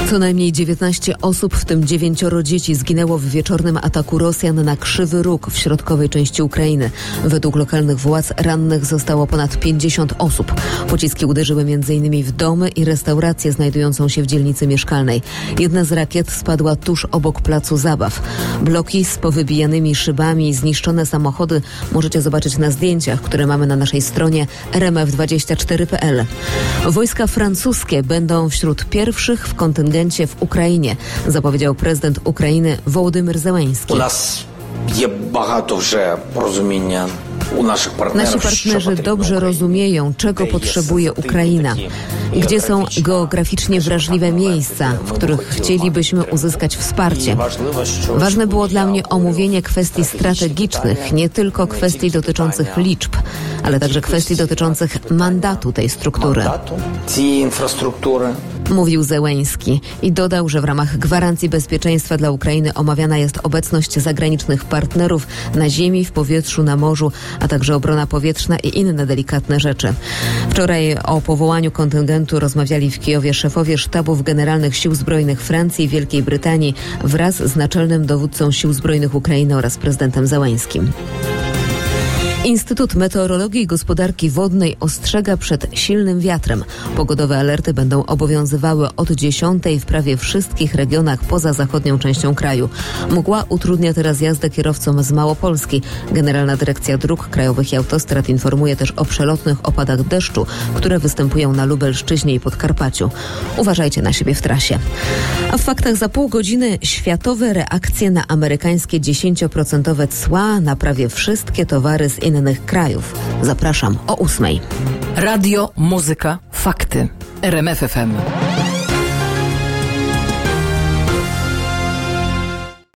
Co najmniej 19 osób, w tym 9 dzieci, zginęło w wieczornym ataku Rosjan na Krzywy Róg w środkowej części Ukrainy. Według lokalnych władz rannych zostało ponad 50 osób. Pociski uderzyły m.in. w domy i restaurację znajdującą się w dzielnicy mieszkalnej. Jedna z rakiet spadła tuż obok placu zabaw. Bloki z powybijanymi szybami i zniszczone samochody możecie zobaczyć na zdjęciach, które mamy na naszej stronie rmf24.pl. Wojska francuskie będą wśród pierwszych w kontyngencie w Ukrainie, zapowiedział prezydent Ukrainy Wołodymyr Zełenski. Nasi partnerzy dobrze rozumieją, czego potrzebuje Ukraina, gdzie są geograficznie wrażliwe miejsca, w których chcielibyśmy uzyskać wsparcie. Ważne było dla mnie omówienie kwestii strategicznych, nie tylko kwestii dotyczących liczb, ale także kwestii dotyczących mandatu tej struktury. Mówił Zełenski i dodał, że w ramach gwarancji bezpieczeństwa dla Ukrainy omawiana jest obecność zagranicznych partnerów na ziemi, w powietrzu, na morzu, a także obrona powietrzna i inne delikatne rzeczy. Wczoraj o powołaniu kontyngentu rozmawiali w Kijowie szefowie sztabów generalnych Sił Zbrojnych Francji i Wielkiej Brytanii wraz z naczelnym dowódcą Sił Zbrojnych Ukrainy oraz prezydentem Zełenskim. Instytut Meteorologii i Gospodarki Wodnej ostrzega przed silnym wiatrem. Pogodowe alerty będą obowiązywały od 10 w prawie wszystkich regionach poza zachodnią częścią kraju. Mgła utrudnia teraz jazdę kierowcom z Małopolski. Generalna Dyrekcja Dróg Krajowych i Autostrad informuje też o przelotnych opadach deszczu, które występują na Lubelszczyźnie i Podkarpaciu. Uważajcie na siebie w trasie. A w faktach za pół godziny światowe reakcje na amerykańskie 10% cła na prawie wszystkie towary z innych krajów. Zapraszam o 8:00. Radio, muzyka, fakty. RMF FM.